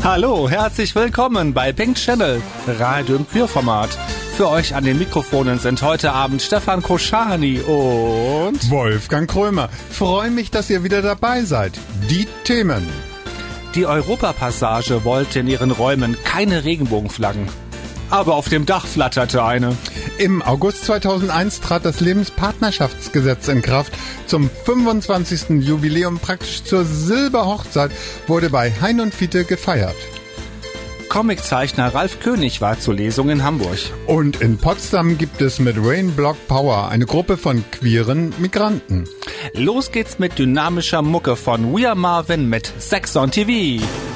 Hallo, herzlich willkommen bei Pink Channel, Radio im Queerformat. Für euch an den Mikrofonen sind heute Abend Stefan Koschani und Wolfgang Krömer. Freue mich, dass ihr wieder dabei seid. Die Themen. Die Europapassage wollte in ihren Räumen keine Regenbogenflaggen. Aber auf dem Dach flatterte eine. Im August 2001 trat das Lebenspartnerschaftsgesetz in Kraft. Zum 25. Jubiläum, praktisch zur Silberhochzeit, wurde bei Hein und Fiete gefeiert. Comiczeichner Ralf König war zur Lesung in Hamburg. Und in Potsdam gibt es mit Rain Block Power eine Gruppe von queeren Migranten. Los geht's mit dynamischer Mucke von We Are Marvin mit Sex on TV.